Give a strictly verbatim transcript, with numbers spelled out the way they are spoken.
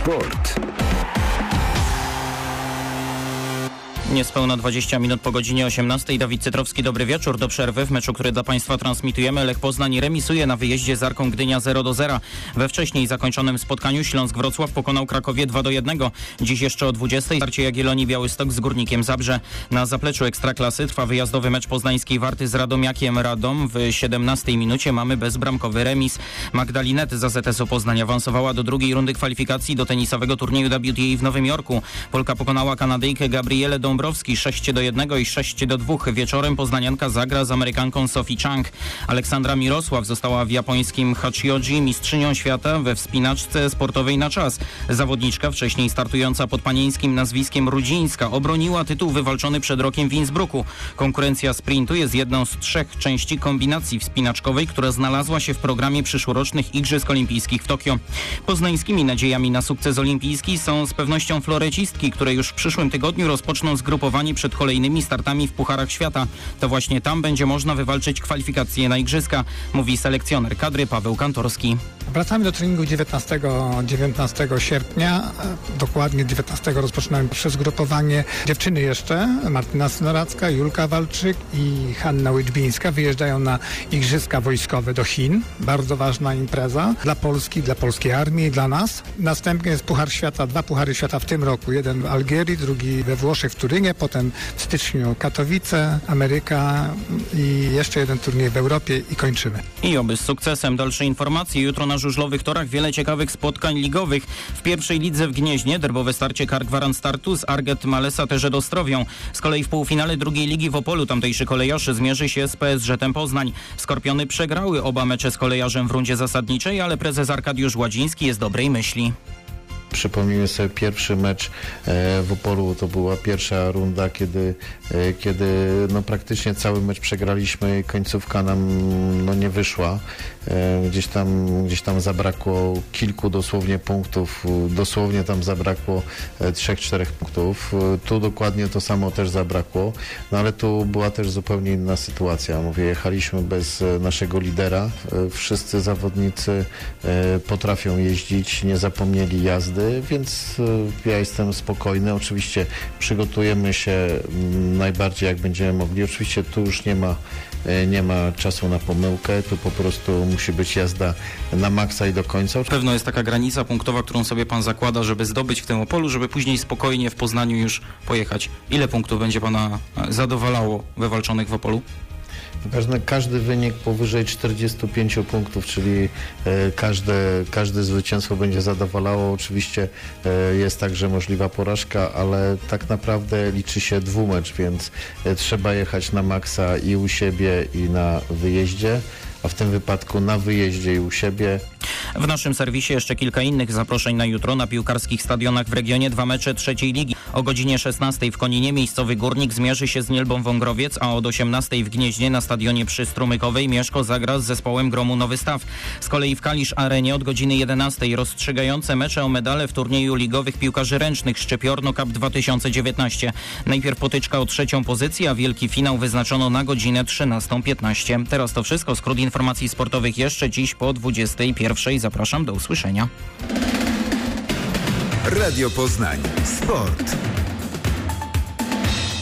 Sport. Niespełna dwadzieścia minut po godzinie osiemnastej. Dawid Cytrowski, dobry wieczór. Do przerwy w meczu, który dla Państwa transmitujemy, Lech Poznań remisuje na wyjeździe z Arką Gdynia zero do zera. We wcześniej zakończonym spotkaniu Śląsk Wrocław pokonał Krakowie dwa do jednego. Dziś jeszcze o dwudziestej starcie Jagiellonii Białystok z Górnikiem Zabrze. Na zapleczu Ekstraklasy trwa wyjazdowy mecz poznańskiej Warty z Radomiakiem Radom. W siedemnastej minucie mamy bezbramkowy remis. Magdalinety z A Z S-u Poznań awansowała do drugiej rundy kwalifikacji do tenisowego turnieju W T A w Nowym Jorku. Polka pokonała Kanadyjkę Gabrielę Dąbrowską sześć do jednego i sześć do dwóch. Wieczorem poznanianka zagra z Amerykanką Sophie Chang. Aleksandra Mirosław została w japońskim Hachioji mistrzynią świata we wspinaczce sportowej na czas. Zawodniczka, wcześniej startująca pod panieńskim nazwiskiem Rudzińska, obroniła tytuł wywalczony przed rokiem w Innsbrucku. Konkurencja sprintu jest jedną z trzech części kombinacji wspinaczkowej, która znalazła się w programie przyszłorocznych Igrzysk Olimpijskich w Tokio. Poznańskimi nadziejami na sukces olimpijski są z pewnością florecistki, które już w przyszłym tygodniu rozpoczną zgrupowanie przed kolejnymi startami w Pucharach Świata. To właśnie tam będzie można wywalczyć kwalifikacje na Igrzyska, mówi selekcjoner kadry Paweł Kantorski. Wracamy do treningu dziewiętnastego sierpnia. Dokładnie dziewiętnastego rozpoczynamy przez grupowanie. Dziewczyny jeszcze, Martyna Snoracka, Julka Walczyk i Hanna Łyczbińska wyjeżdżają na Igrzyska Wojskowe do Chin. Bardzo ważna impreza dla Polski, dla polskiej armii, dla nas. Następnie jest Puchar Świata, dwa Puchary Świata w tym roku. Jeden w Algierii, drugi we Włoszech w Turynie, potem w styczniu Katowice, Ameryka i jeszcze jeden turniej w Europie i kończymy. I oby z sukcesem. Dalsze informacje jutro na żużlowych torach wiele ciekawych spotkań ligowych. W pierwszej lidze w Gnieźnie derbowe starcie Kar Gwarant Startu z Arget Malesa Terzed Ostrowią. Z kolei w półfinale drugiej ligi w Opolu tamtejszy kolejoszy zmierzy się z P S Żetem Poznań. Skorpiony przegrały oba mecze z kolejarzem w rundzie zasadniczej, ale prezes Arkadiusz Ładziński jest dobrej myśli. Przypomnijmy sobie pierwszy mecz w Opolu, to była pierwsza runda, kiedy, kiedy no praktycznie cały mecz przegraliśmy, końcówka nam no nie wyszła. Gdzieś tam, gdzieś tam zabrakło kilku dosłownie punktów, dosłownie tam zabrakło trzech, czterech punktów. Tu dokładnie to samo też zabrakło, no ale tu była też zupełnie inna sytuacja. Mówię, jechaliśmy bez naszego lidera, wszyscy zawodnicy potrafią jeździć, nie zapomnieli jazdy, więc ja jestem spokojny. Oczywiście przygotujemy się najbardziej jak będziemy mogli. Oczywiście tu już nie ma, nie ma czasu na pomyłkę, tu po prostu musi być jazda na maksa i do końca. Pewno jest taka granica punktowa, którą sobie pan zakłada, żeby zdobyć w tym Opolu, żeby później spokojnie w Poznaniu już pojechać. Ile punktów będzie pana zadowalało wywalczonych w Opolu? Każdy, każdy wynik powyżej czterdziestu pięciu punktów, czyli e, każde, każde zwycięstwo będzie zadowalało. Oczywiście e, jest także możliwa porażka, ale tak naprawdę liczy się dwumecz, więc e, trzeba jechać na maksa i u siebie, i na wyjeździe, a w tym wypadku na wyjeździe i u siebie. W naszym serwisie jeszcze kilka innych zaproszeń na jutro. Na piłkarskich stadionach w regionie dwa mecze trzeciej ligi. O godzinie szesnastej w Koninie miejscowy Górnik zmierzy się z Nielbą Wągrowiec, a od osiemnastej w Gnieźnie na stadionie przy Strumykowej Mieszko zagra z zespołem Gromu Nowy Staw. Z kolei w Kalisz Arenie od godziny jedenastej rozstrzygające mecze o medale w turnieju ligowych piłkarzy ręcznych Szczypiorno Cup dwa tysiące dziewiętnaście. Najpierw potyczka o trzecią pozycję, a wielki finał wyznaczono na godzinę trzynastą piętnaście. Teraz to wszystko. Skrót informacji sportowych jeszcze dziś po dwudziestej pierwszej. Zapraszam, do usłyszenia. Radio Poznań. Sport.